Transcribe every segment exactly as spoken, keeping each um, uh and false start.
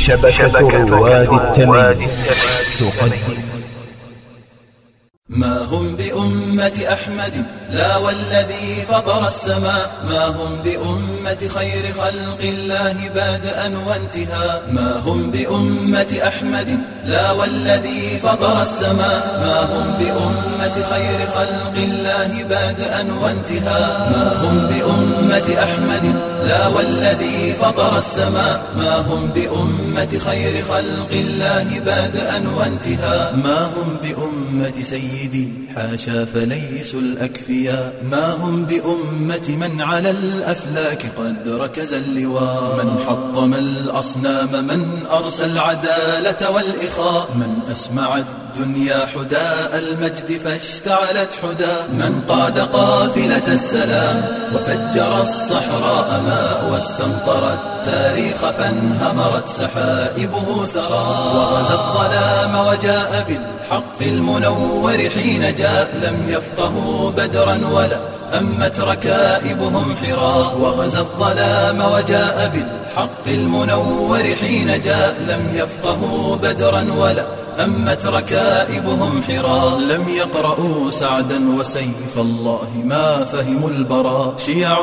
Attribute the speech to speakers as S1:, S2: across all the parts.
S1: شبكة رواد التمييز تقدم.
S2: ما هم بأمة أحمد لا والذي فطر السماء، ما هم بأمة خير خلق الله بادئا وانتهاء. ما هم بأمة أحمد لا والذي فطر السماء، ما هم بأمة خير خلق الله بادئا وانتهاء. ما هم بأمة أحمد لا والذي فطر السماء، ما هم بأمة خير خلق الله بادئا وانتهاء. ما هم بأمة سيد حاشا فليسوا الأكفياء، ما هم بأمة من على الأفلاك قد ركز اللواء. من حطم الأصنام، من أرسى العدالة والإخاء، من أسمع الدنيا حداء المجد فاشتعلت حدا. من قاد قافلة السلام وفجر الصحراء ماء، واستمطر التاريخ فانهمرت سحائبه ثرى. وغزا الظلام وجاء بالحق المنور حين جاء، لم يفقهوا بدرا ولا أمت ركائبهم حراء. وغزا الظلام وجاء بالحق المنور حين جاء، لم يفقهوا بدرا ولا أمت ركائبهم حراء. لم يقرأوا سعدا وسيف الله ما فهموا البراء. شيع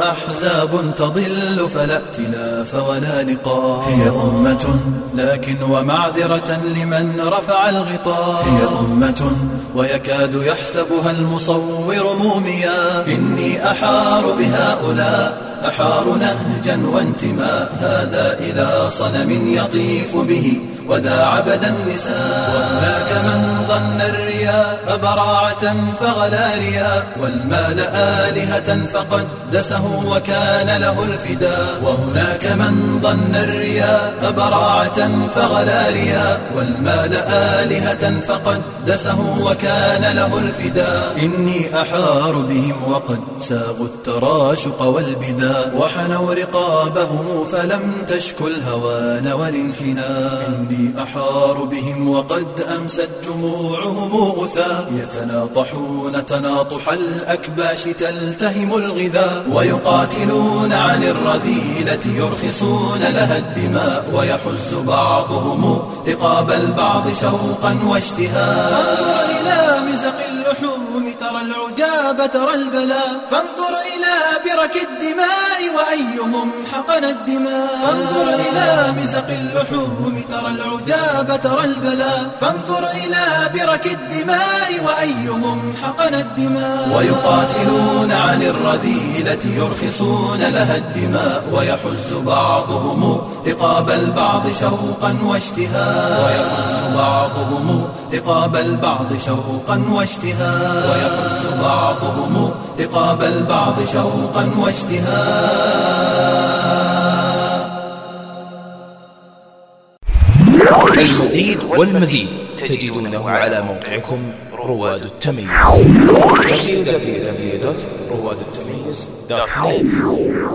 S2: وأحزاب تضل فلا ائتلاف ولا لقاء. هي أمة لكن ومعذرة لمن رفع الغطاء. هي أمة ويكاد يحسبها المصور موميا. إني أحار بهؤلاء، أحار نهجا وانتماء، هذا إلى صنم يطيف به وذا عبد النساء. وهناك من ظن الرياء براعة فغلا رياء، والمال آلهة فقدسه وكان له الفداء. وهناك من ظن الرياء براعة فغلا رياء، والمال آلهة فقدسه وكان له الفداء. إني أحار بهم وقد ساغوا التراشق والبذاء، وحنوا رقابهم فلم تشكو الهوان والانحناء. إني أحار بهم وقد أمست جموعهم غثاء، يتناطحون تناطح الأكباش تلتهم الغذاء. ويقاتلون عن الرذيلة يرخصون لها الدماء، ويحز بعضهم رقاب البعض شوقا واشتهاء. إلى مزق اللحوم ترى العجاب ترى البلاء، فانظر إلى برك الدماء وأيهم حقن الدماء. فانظر إلى مزق اللحوم ترى العجاب ترى البلاء، فانظر إلى برك الدماء وأيهم حقن الدماء. ويقاتلون عن الرذيلة يرخصون لها الدماء، ويحز بعضهم رقاب البعض شوقا واشتهاء. ويحز بعضهم رقاب البعض شوقا واشتهاء. ويحز بعضهم رقاب البعض شوقا واشتهاء.
S1: المزيد والمزيد تجدونه على موقعكم رواد التميز دبليو دبليو دبليو دوت رواد التميز دوت نت.